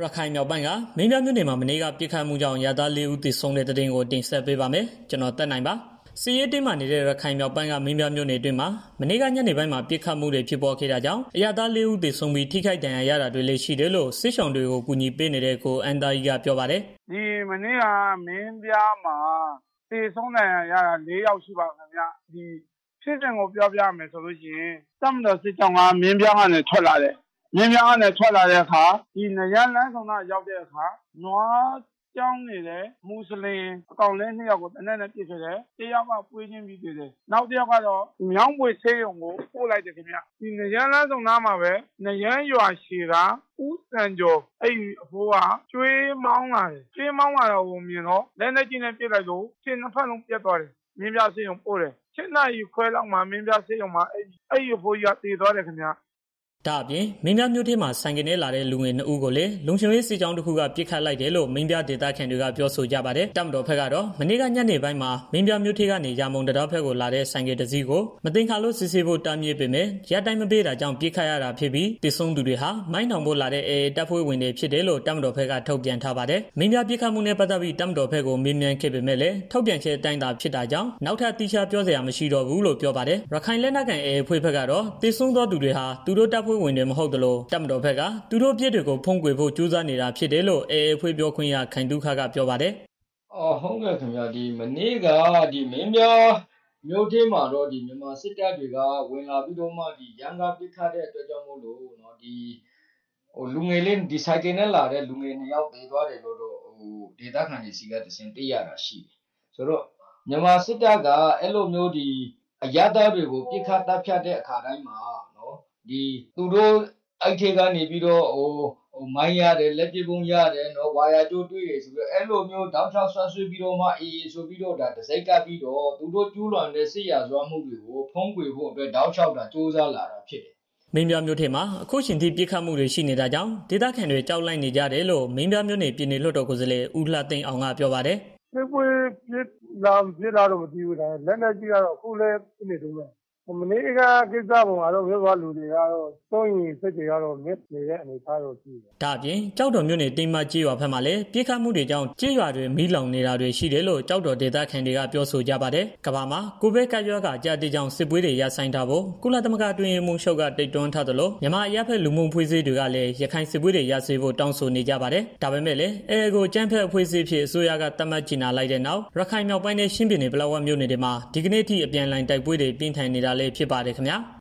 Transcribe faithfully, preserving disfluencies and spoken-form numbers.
ရခိုင်မြောက်ပိုင်းကမင်းပြမြို့နယ်မှာမနေ့ကပြစ်ခတ်မှုကြောင့်ရသားလေးဦးသေဆုံးတဲ့တဲ့တင်ကိုတင်ဆက်ပေးပါမယ်။ကျွန်တော်တက်နိုင်ပါ။စီရေးတင်းမှာနေတဲ့ရခိုင်မြောက်ပိုင်းကမင်းပြမြို့နယ်အတွင်းမှာမနေ့ကညနေပိုင်းမှာပြစ်ခတ်မှုတွေဖြစ်ပေါ်ခဲ့တာကြောင့်အရသားလေးဦးသေဆုံးပြီးထိခိုက်ဒဏ်ရာရတာတွေလည်းရှိတယ်လို့စစ်ဆောင်တွေကိုကူညီပေးနေတဲ့ကိုအန်တာကြီးကပြောပါတယ်။ဒီမနေ့ကမင်းပြမှာသေဆုံးဒဏ်ရာရတာလေးယောက်ရှိပါခင်ဗျ။ဒီဖြစ်စဉ်ကိုပြောပြမယ်ဆိုလို့ရှိရင်တမတော်စစ်ကြောင်းကမင်းပြကနေထွက်လာတယ်။မင်းပြကနေထွက်လာတဲ့အခါဒီနရန်လန်းဆောင်ကရောက်တဲ့အခါနွားကျောင်းနေတဲ့မွတ်စလင်အကောင်လေးနှစ်ယောက်ကိုတနက်နဲ့ပြစ်ခဲ့တယ်။တယောက်ကပွေးချင်းပြီးသေးတယ်။နောက်တစ်ယောက်ကတော့မြောင်းပွေဆေးရုံကိုပို့လိုက်တယ်ခင်ဗျ။ဒီနရန်လန်းဆောင်နားမှာပဲနရန်ရွာရှည်ကဦးစံကျော်အဲ့ဒီအဖိုးကကျွေးမောင်းလာတယ်။ကျွေးမောင်းလာတော့မြင်တော့လက်နဲ့ချင်းနဲ့ပြစ်လိုက်လို့ခြေနှစ်ဖက်လုံးပြတ်သွားတယ်။မင်းပြဆေးရုံပို့တယ်။ချက်နိုင်ခွဲလောက်မှမင်းပြဆေးရုံမှာအဲ့ဒီအဲ့ဒီအဖိုးကြီးကတည်သွားတယ်ခင်ဗျ။ဒါအပြင်မင်းပြမြို့ထဲမှာဆိုင်ကနေလာတဲ့လူငယ်နှစ်ဦးကိုလည်းလုံခြုံရေးစစ်ကြောင်းတစ်ခုကပြစ်ခတ်လိုက်တယ်လို့မင်းပြဒေသခံတွေကပြောဆိုကြပါတယ်။တပ်မတော်ဘက်ကတော့မနေ့ကညနေပိုင်းမှာမင်းပြမြို့ထဲကနေရာမုံတရားဘက်ကိုလာတဲ့ဆိုင်ကတစ်စီးကိုမတင်ခါလို့စစ်ဆေးဖို့တားမြစ်ပေမဲ့ရတိုင်းမပေးတာကြောင့်ပြစ်ခတ်ရတာဖြစ်ပြီးတည်ဆုံသူတွေဟာမိုင်းထောင်ဖို့လာတဲ့အေအေတပ်ဖွဲ့ဝင်တွေဖြစ်တယ်လို့တပ်မတော်ဘက်ကထုတ်ပြန်ထားပါတယ်။မင်းပြပြစ်ခတ်မှုနဲ့ပတ်သက်ပြီးတပ်မတော်ဘက်ကိုမေးမြန်းခဲ့ပေမဲ့လည်းထုတ်ပြန်ချက်အတိုင်းသာဖြစ်တာကြောင့်နောက်ထပ်တိကျပြောစရာမရှိတော့ဘူးလို့ပြောပါတယ်။ရခိုင်လက်နက်ကန်အေအေဖွဲ့ဘက်ကတော့တည်ဆုံသောသူတွေဟာသူတို့တပ်ဖွဲ့ဝင်တွေမဟုတ်တယ်လို့တပ်မတော်ဘက်ကသူတို့ပြစ်တွေကိုဖုံးကွယ်ဖို့ကြိုးစားနေတာဖြစ်တယ်လို့အေအေဖွဲ့ပြောခွင့်ရခိုင်ဒုခကပြောပါတယ်။အော်ဟုတ်ကဲ့ခင်ဗျာဒီမနေ့ကဒီမင်းပြမြို့ထဲမှာတော့ဒီမြန်မာစစ်တပ်တွေကဝင်လာပြီးတော့မှဒီရန်ကပစ်ခတ်တဲ့အတွက်ကြောင့်မို့လို့เนาะဒီဟိုလူငယ်လေးဒီဆိုင်ကနဲ့လာတဲ့လူငယ်နှစ်ယောက်ပြေးသွားတယ်လို့တော့ဟိုဒေသခံတွေစီကတစင်သိရတာရှိတယ်။ဆိုတော့မြန်မာစစ်တပ်ကအဲ့လိုမျိုးဒီအရသာတွေကိုပြစ်ခတ်တပ်ဖြတ်တဲ့အခါတိုင်းမှာเนาะဒီသူတို့အဲ့ထဲကနေပြီးတော့ဟိုဟိုမိုင်းရတယ်လက်ပစ်ပုံးရတယ်နော်ဝါယာကျိုးတွေ့ရဆိုတော့အဲ့လိုမျိုးတောက်ချောက်ဆွဆွပြီးတော့မှအေးဆိုပြီးတော့ဒါတစိုက်ကပ်ပြီးတော့သူတို့ကျူးလွန်တဲ့စစ်ရာဇဝမှုတွေကိုဖုံးကွယ်ဖို့အတွက်တောက်ချောက်တာစူးစမ်းလာတာဖြစ်တယ်မင်းပြမြို့ထဲမှာအခုချိန်ထိပြစ်ခတ်မှုတွေရှိနေတာကြောင့်ဒေသခံတွေကြောက်လန့်နေကြတယ်လို့မင်းပြမြို့နယ်ပြည်နယ်လွှတ်တော်ကိုယ်စားလှယ်ဦးလှသိန်းအောင်ကပြောပါတယ်။ဒီပွဲပြစ်လာပြစ်လာတော့မသိဘူးဒါလက်နဲ့ကြီးကတော့အခုလည်းပြနေတုန်းပဲ။မနေ့ကကိစ္စပုံကတော့မြို့သွားလူတွေကတော့သုံးရင်စိတ်တွေကတော့မြစ်နေတဲ့အနေအထားတော့ရှိတယ်။ဒါအပြင်ကြောက်တော်မြို့နယ်တိမ်မကြီးရွာဘက်မှာလည်းပြစ်ခတ်မှုတွေကြောင့်ကြီးရွာတွေမီးလောင်နေတာတွေရှိတယ်လို့ကြောက်တော်ဒေသခံတွေကပြောဆိုကြပါတယ်။ကမ္ဘာမှာကိုဗစ်ကပ်ရောဂါအကြအသေးကြောင့်စစ်ပွဲတွေရပ်ဆိုင်းထားဖို့ကုလသမဂ္ဂအတွင်းရေးမှူးချုပ်ကတိတ်တွန်းထားသလိုမြန်မာအရပ်ဘက်လူမှုဖွဲ့စည်းတွေကလည်းရခိုင်စစ်ပွဲတွေရပ်စဲဖို့တောင်းဆိုနေကြပါတယ်။ဒါပေမဲ့လည်းအဲကိုကြမ်းဖက်အဖွဲ့အစည်းဖြစ်အစိုးရကတတ်မှတ်ကြေညာလိုက်တဲ့နောက်ရခိုင်မြောက်ပိုင်းနဲ့ရှင်းပြည်နယ်ပလောဝတ်မြို့နယ်တွေမှာဒီကနေ့ထိအပြန်အလှန်တိုက်ပွဲတွေပြင်းထန်နေတာလည်းဖြစ်ပါတယ်ခင်ဗျာ။